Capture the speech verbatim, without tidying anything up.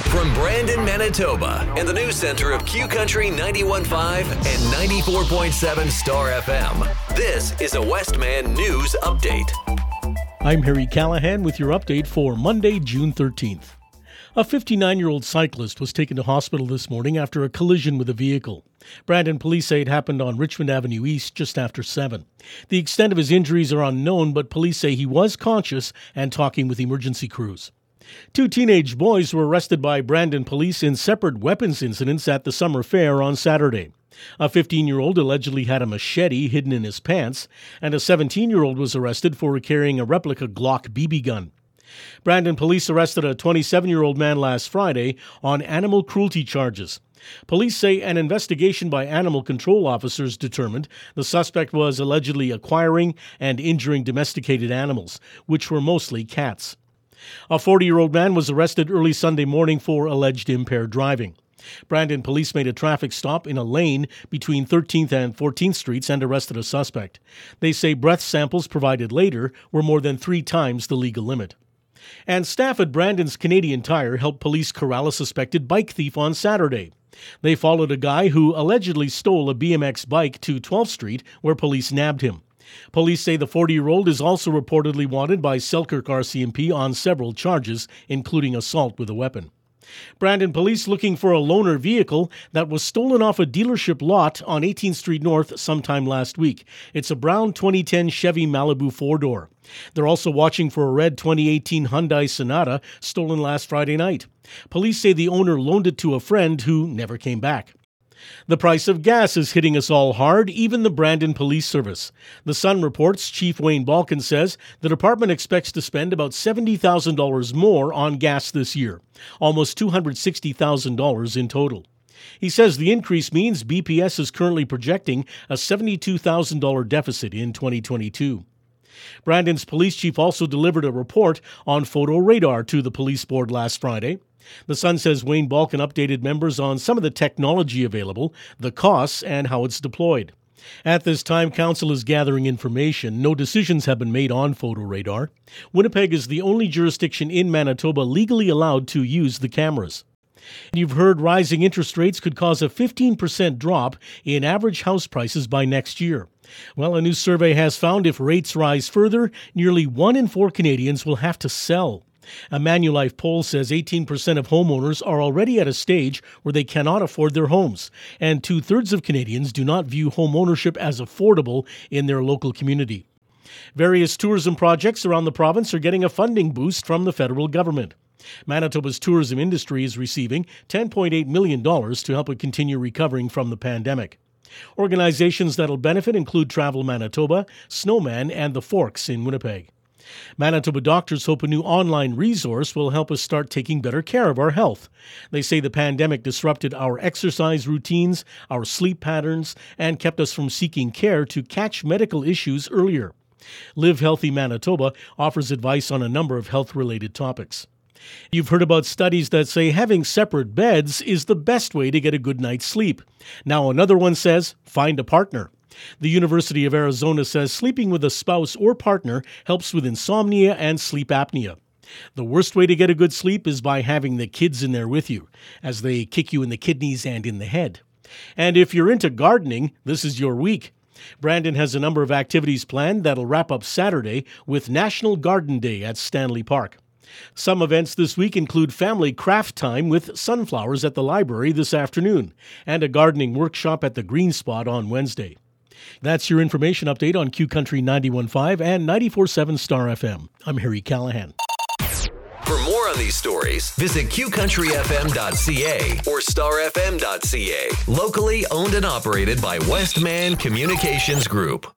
From Brandon, Manitoba, and the news center of Q Country ninety-one point five and ninety-four point seven Star F M, this is a Westman News Update. I'm Harry Callahan with your update for Monday, June thirteenth. A fifty-nine-year-old cyclist was taken to hospital this morning after a collision with a vehicle. Brandon police say it happened on Richmond Avenue East just after seven. The extent of his injuries are unknown, but police say he was conscious and talking with emergency crews. Two teenage boys were arrested by Brandon police in separate weapons incidents at the summer fair on Saturday. A fifteen-year-old allegedly had a machete hidden in his pants, and a seventeen-year-old was arrested for carrying a replica Glock B B gun. Brandon police arrested a twenty-seven-year-old man last Friday on animal cruelty charges. Police say an investigation by animal control officers determined the suspect was allegedly acquiring and injuring domesticated animals, which were mostly cats. A forty-year-old man was arrested early Sunday morning for alleged impaired driving. Brandon police made a traffic stop in a lane between thirteenth and fourteenth Streets and arrested a suspect. They say breath samples provided later were more than three times the legal limit. And staff at Brandon's Canadian Tire helped police corral a suspected bike thief on Saturday. They followed a guy who allegedly stole a B M X bike to twelfth Street, where police nabbed him. Police say the forty-year-old is also reportedly wanted by Selkirk R C M P on several charges, including assault with a weapon. Brandon police looking for a loaner vehicle that was stolen off a dealership lot on eighteenth Street North sometime last week. It's a brown twenty ten Chevy Malibu four-door. They're also watching for a red twenty eighteen Hyundai Sonata stolen last Friday night. Police say the owner loaned it to a friend who never came back. The price of gas is hitting us all hard, even the Brandon Police Service. The Sun reports Chief Wayne Balkin says the department expects to spend about seventy thousand dollars more on gas this year, almost two hundred sixty thousand dollars in total. He says the increase means B P S is currently projecting a seventy-two thousand dollars deficit in twenty twenty-two. Brandon's police chief also delivered a report on photo radar to the police board last Friday. The Sun says Wayne Balkin updated members on some of the technology available, the costs, and how it's deployed. At this time, Council is gathering information. No decisions have been made on photo radar. Winnipeg is the only jurisdiction in Manitoba legally allowed to use the cameras. You've heard rising interest rates could cause a fifteen percent drop in average house prices by next year. Well, a new survey has found if rates rise further, nearly one in four Canadians will have to sell. A Manulife poll says eighteen percent of homeowners are already at a stage where they cannot afford their homes, and two-thirds of Canadians do not view home ownership as affordable in their local community. Various tourism projects around the province are getting a funding boost from the federal government. Manitoba's tourism industry is receiving ten point eight million dollars to help it continue recovering from the pandemic. Organizations that'll benefit include Travel Manitoba, Snowman, and the Forks in Winnipeg. Manitoba doctors hope a new online resource will help us start taking better care of our health. They say the pandemic disrupted our exercise routines, our sleep patterns, and kept us from seeking care to catch medical issues earlier. Live Healthy Manitoba offers advice on a number of health-related topics. You've heard about studies that say having separate beds is the best way to get a good night's sleep. Now another one says, find a partner. The University of Arizona says sleeping with a spouse or partner helps with insomnia and sleep apnea. The worst way to get a good sleep is by having the kids in there with you, as they kick you in the kidneys and in the head. And if you're into gardening, this is your week. Brandon has a number of activities planned that'll wrap up Saturday with National Garden Day at Stanley Park. Some events this week include family craft time with sunflowers at the library this afternoon and a gardening workshop at the Green Spot on Wednesday. That's your information update on Q Country ninety-one point five and ninety-four point seven Star F M. I'm Harry Callahan. For more on these stories, visit q country f m dot c a or star f m dot c a. Locally owned and operated by Westman Communications Group.